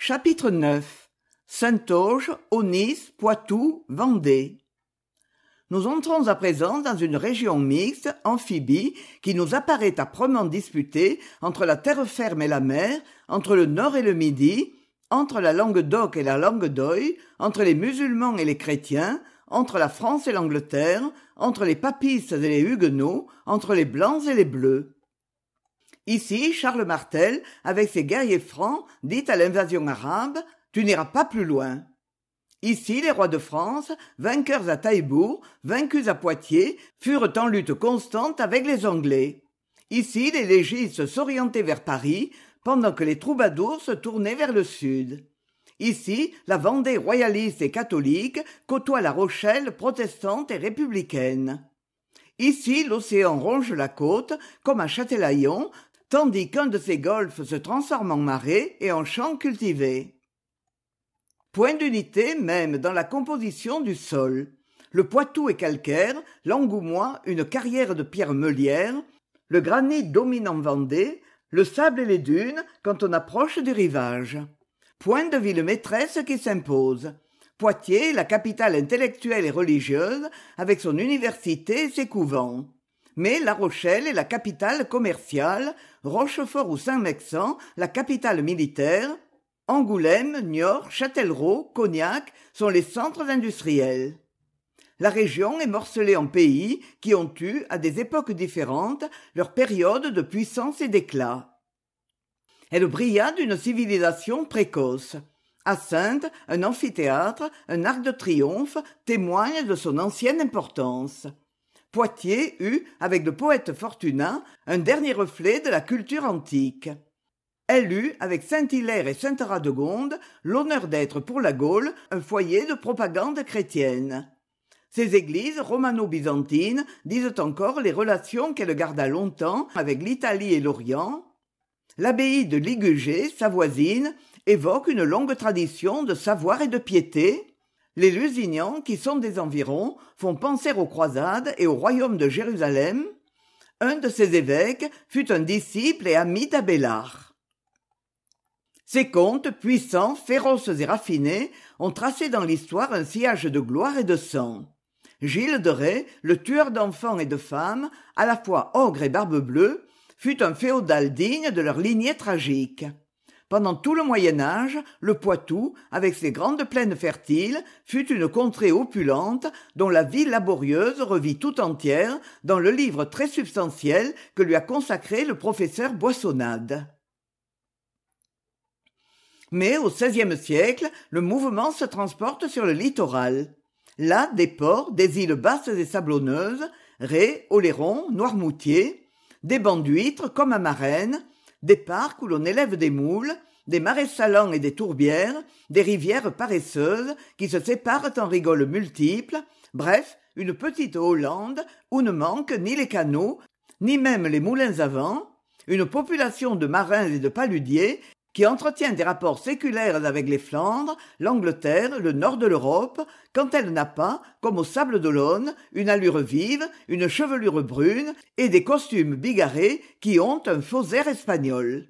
Chapitre 9. Saintonge, Aunis, Poitou, Vendée. Nous entrons à présent dans une région mixte, amphibie, qui nous apparaît âprement disputée entre la terre ferme et la mer, entre le nord et le midi, entre la Languedoc et la Languedoy, entre les musulmans et les chrétiens, entre la France et l'Angleterre, entre les papistes et les huguenots, entre les blancs et les bleus. Ici, Charles Martel, avec ses guerriers francs, dit à l'invasion arabe « Tu n'iras pas plus loin ». Ici, les rois de France, vainqueurs à Taillebourg, vaincus à Poitiers, furent en lutte constante avec les Anglais. Ici, les légistes s'orientaient vers Paris, pendant que les troubadours se tournaient vers le sud. Ici, la Vendée royaliste et catholique côtoie la Rochelle protestante et républicaine. Ici, l'océan ronge la côte, comme à Châtelaillon, tandis qu'un de ses golfes se transforme en marais et en champs cultivés. Point d'unité même dans la composition du sol. Le Poitou est calcaire, l'Angoumois une carrière de pierres meulières, le granit domine en Vendée, le sable et les dunes quand on approche du rivage. Point de ville maîtresse qui s'impose. Poitiers, la capitale intellectuelle et religieuse, avec son université et ses couvents. Mais La Rochelle est la capitale commerciale, Rochefort ou Saint-Mexan, la capitale militaire, Angoulême, Niort, Châtellerault, Cognac sont les centres industriels. La région est morcelée en pays qui ont eu, à des époques différentes, leur période de puissance et d'éclat. Elle brilla d'une civilisation précoce. À Saintes, un amphithéâtre, un arc de triomphe témoignent de son ancienne importance. Poitiers eut, avec le poète Fortunat, un dernier reflet de la culture antique. Elle eut, avec Saint-Hilaire et Sainte-Radegonde, l'honneur d'être pour la Gaule un foyer de propagande chrétienne. Ces églises romano-byzantines disent encore les relations qu'elle garda longtemps avec l'Italie et l'Orient. L'abbaye de Ligugé, sa voisine, évoque une longue tradition de savoir et de piété. Les Lusignans, qui sont des environs, font penser aux croisades et au royaume de Jérusalem. Un de ses évêques fut un disciple et ami d'Abélard. Ces contes, puissants, féroces et raffinés, ont tracé dans l'histoire un sillage de gloire et de sang. Gilles de Rais, le tueur d'enfants et de femmes, à la fois ogre et barbe-bleue, fut un féodal digne de leur lignée tragique. Pendant tout le Moyen-Âge, le Poitou, avec ses grandes plaines fertiles, fut une contrée opulente dont la vie laborieuse revit tout entière dans le livre très substantiel que lui a consacré le professeur Boissonnade. Mais au XVIe siècle, le mouvement se transporte sur le littoral. Là, des ports, des îles basses et sablonneuses, Ré, Oléron, Noirmoutier, des bancs d'huîtres comme à Marennes, des parcs où l'on élève des moules, des marais salants et des tourbières, des rivières paresseuses qui se séparent en rigoles multiples, bref, une petite Hollande où ne manquent ni les canaux, ni même les moulins à vent, une population de marins et de paludiers qui entretient des rapports séculaires avec les Flandres, l'Angleterre, le nord de l'Europe, quand elle n'a pas, comme au Sable d'Olonne, une allure vive, une chevelure brune et des costumes bigarrés qui ont un faux air espagnol.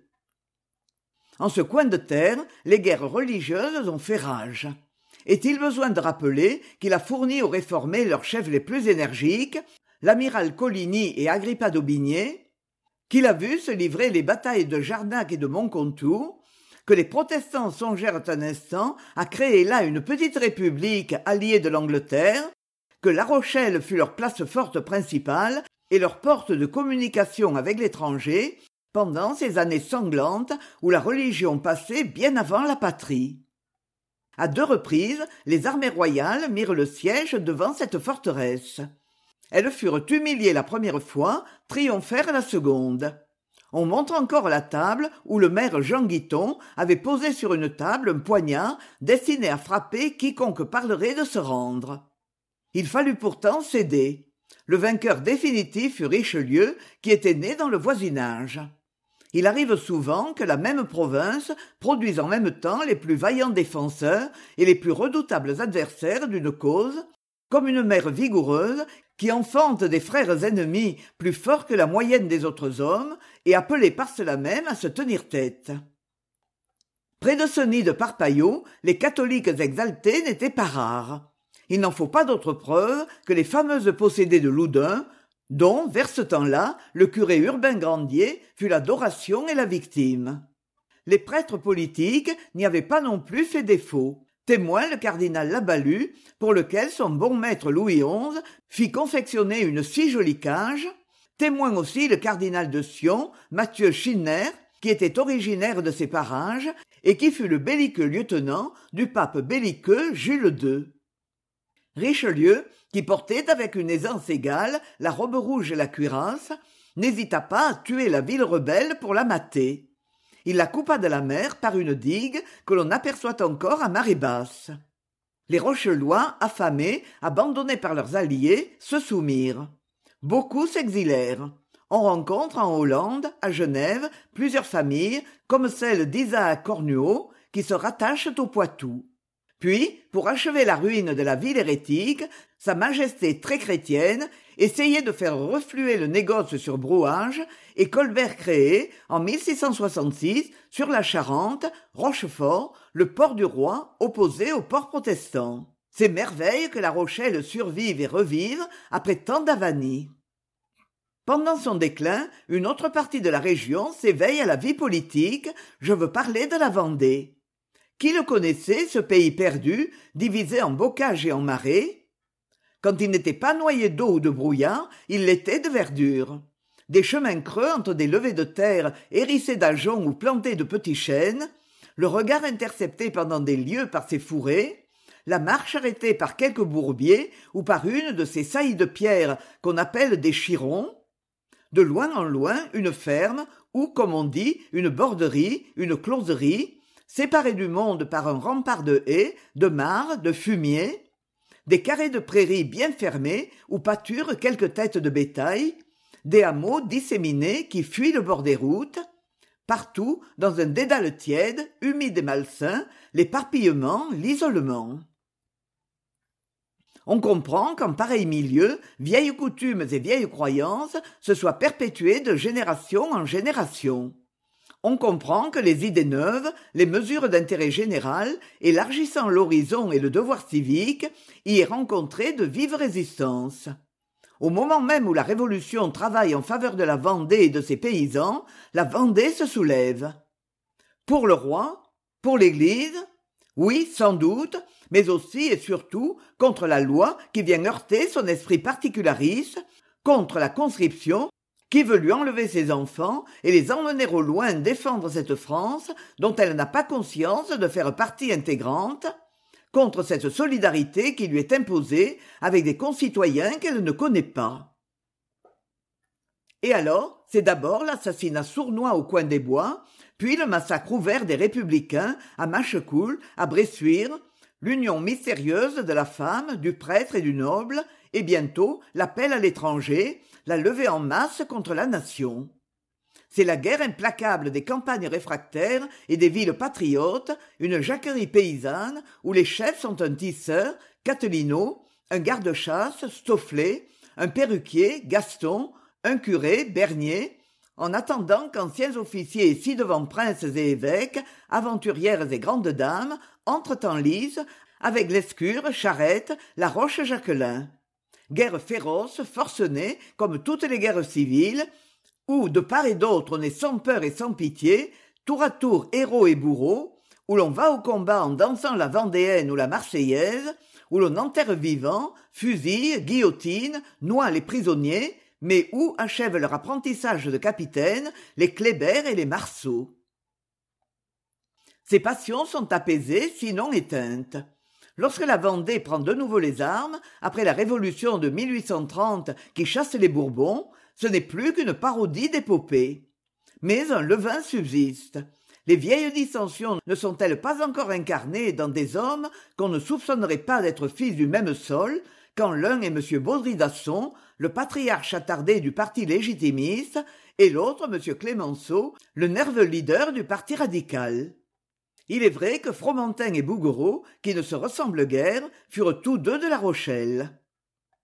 En ce coin de terre, les guerres religieuses ont fait rage. Est-il besoin de rappeler qu'il a fourni aux réformés leurs chefs les plus énergiques, l'amiral Coligny et Agrippa d'Aubigné, qu'il a vu se livrer les batailles de Jarnac et de Moncontour, que les protestants songèrent un instant à créer là une petite république alliée de l'Angleterre, que La Rochelle fut leur place forte principale et leur porte de communication avec l'étranger pendant ces années sanglantes où la religion passait bien avant la patrie. À 2 reprises, les armées royales mirent le siège devant cette forteresse. Elles furent humiliées la première fois, triomphèrent la seconde. On montre encore la table où le maire Jean Guiton avait posé sur une table un poignard destiné à frapper quiconque parlerait de se rendre. Il fallut pourtant céder. Le vainqueur définitif fut Richelieu, qui était né dans le voisinage. Il arrive souvent que la même province produise en même temps les plus vaillants défenseurs et les plus redoutables adversaires d'une cause, comme une mère vigoureuse qui enfante des frères ennemis plus forts que la moyenne des autres hommes et appelés par cela même à se tenir tête. Près de ce nid de parpaillots, les catholiques exaltés n'étaient pas rares. Il n'en faut pas d'autre preuve que les fameuses possédées de Loudun, dont, vers ce temps-là, le curé Urbain Grandier fut l'adoration et la victime. Les prêtres politiques n'y avaient pas non plus fait défaut. Témoin le cardinal Labalue, pour lequel son bon maître Louis XI fit confectionner une si jolie cage. Témoin aussi le cardinal de Sion, Mathieu Schilner, qui était originaire de ces parages et qui fut le belliqueux lieutenant du pape belliqueux Jules II. Richelieu, qui portait avec une aisance égale la robe rouge et la cuirasse, n'hésita pas à tuer la ville rebelle pour la mater. Il la coupa de la mer par une digue que l'on aperçoit encore à marée basse. Les Rochelois, affamés, abandonnés par leurs alliés, se soumirent. Beaucoup s'exilèrent. On rencontre en Hollande, à Genève, plusieurs familles, comme celle d'Isaac Cornuau, qui se rattachent au Poitou. Puis, pour achever la ruine de la ville hérétique, Sa Majesté très chrétienne essayait de faire refluer le négoce sur Brouage et Colbert créait, en 1666, sur la Charente, Rochefort, le port du Roi, opposé au port protestant. C'est merveille que La Rochelle survive et revive après tant d'avanies. Pendant son déclin, une autre partie de la région s'éveille à la vie politique, je veux parler de la Vendée. Qui le connaissait, ce pays perdu, divisé en bocage et en marais? Quand il n'était pas noyé d'eau ou de brouillard, il l'était de verdure. Des chemins creux entre des levées de terre hérissés d'ajoncs ou plantés de petits chênes, le regard intercepté pendant des lieues par ces fourrés, la marche arrêtée par quelques bourbiers ou par une de ces saillies de pierre qu'on appelle des chirons, de loin en loin une ferme ou, comme on dit, une borderie, une closerie, séparée du monde par un rempart de haies, de mares, de fumiers, des carrés de prairies bien fermés où pâturent quelques têtes de bétail, des hameaux disséminés qui fuient le bord des routes, partout, dans un dédale tiède, humide et malsain, l'éparpillement, l'isolement. On comprend qu'en pareil milieu, vieilles coutumes et vieilles croyances se soient perpétuées de génération en génération. On comprend que les idées neuves, les mesures d'intérêt général, élargissant l'horizon et le devoir civique, y aient rencontré de vives résistances. Au moment même où la Révolution travaille en faveur de la Vendée et de ses paysans, la Vendée se soulève. Pour le roi, pour l'Église, oui, sans doute, mais aussi et surtout contre la loi qui vient heurter son esprit particulariste, contre la conscription qui veut lui enlever ses enfants et les emmener au loin défendre cette France dont elle n'a pas conscience de faire partie intégrante, contre cette solidarité qui lui est imposée avec des concitoyens qu'elle ne connaît pas. Et alors, c'est d'abord l'assassinat sournois au coin des bois, puis le massacre ouvert des républicains à Machecoul, à Bressuire, l'union mystérieuse de la femme, du prêtre et du noble, et bientôt l'appel à l'étranger, la levée en masse contre la nation. C'est la guerre implacable des campagnes réfractaires et des villes patriotes, une jacquerie paysanne où les chefs sont un tisseur, Catelino, un garde-chasse, Stofflet, un perruquier, Gaston, un curé, Bernier, en attendant qu'anciens officiers ci-devant princes et évêques, aventurières et grandes dames, entrent en lice avec l'Escure, Charette, la Roche-Jacquelin. Guerre féroce, forcenée, comme toutes les guerres civiles, où de part et d'autre on est sans peur et sans pitié, tour à tour héros et bourreaux, où l'on va au combat en dansant la vendéenne ou la marseillaise, où l'on enterre vivant, fusille, guillotine, noie les prisonniers, mais où achèvent leur apprentissage de capitaine les Kléber et les Marceau. Ces passions sont apaisées, sinon éteintes. Lorsque la Vendée prend de nouveau les armes, après la Révolution de 1830 qui chasse les Bourbons, ce n'est plus qu'une parodie d'épopée. Mais un levain subsiste. Les vieilles dissensions ne sont-elles pas encore incarnées dans des hommes qu'on ne soupçonnerait pas d'être fils du même sol, quand l'un est M. Baudry-Dasson, le patriarche attardé du parti légitimiste, et l'autre M. Clémenceau, le nerveux leader du parti radical. Il est vrai que Fromentin et Bouguereau, qui ne se ressemblent guère, furent tous deux de La Rochelle.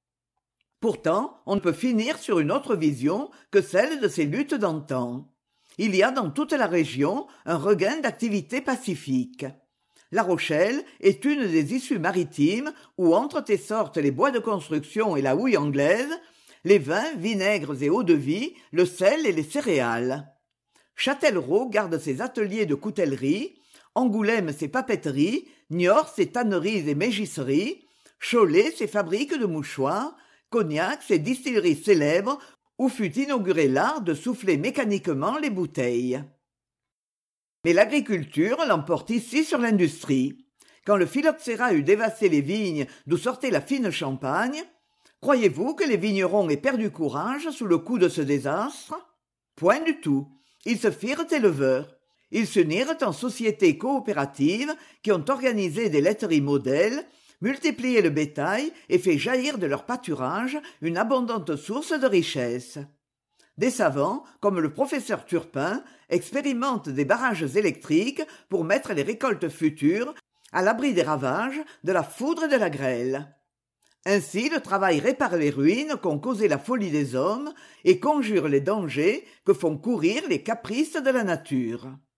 Pourtant, on ne peut finir sur une autre vision que celle de ces luttes d'antan. il y a dans toute la région un regain d'activité pacifique. La Rochelle est une des issues maritimes où entre sortent les bois de construction et la houille anglaise, les vins, vinaigres et eaux-de-vie, le sel et les céréales. Châtellerault garde ses ateliers de coutellerie, Angoulême ses papeteries, Niort ses tanneries et mégisseries, Cholet ses fabriques de mouchoirs, Cognac ses distilleries célèbres où fut inauguré l'art de souffler mécaniquement les bouteilles. Mais l'agriculture l'emporte ici sur l'industrie. Quand le phylloxéra eut dévasté les vignes d'où sortait la fine champagne, croyez-vous que les vignerons aient perdu courage sous le coup de ce désastre? Point du tout. Ils se firent éleveurs. Ils s'unirent en sociétés coopératives qui ont organisé des laiteries modèles, multiplié le bétail et fait jaillir de leur pâturage une abondante source de richesse. Des savants, comme le professeur Turpin, expérimentent des barrages électriques pour mettre les récoltes futures à l'abri des ravages de la foudre et de la grêle. Ainsi, le travail répare les ruines qu'ont causé la folie des hommes et conjure les dangers que font courir les caprices de la nature.